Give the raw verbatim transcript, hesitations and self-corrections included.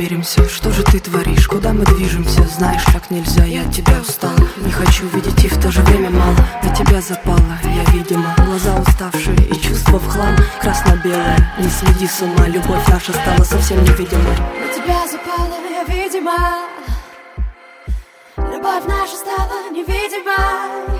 помиримся. Что же ты творишь, куда мы движемся? Знаешь, так нельзя, я от тебя устала. Не хочу видеть и в то же время мало. На тебя запала я, видимо. Глаза уставшие и чувства в хлам. Красно-белое, не сойди с ума. Любовь наша стала совсем невидимой. На тебя запала я, видимо. Любовь наша стала невидима.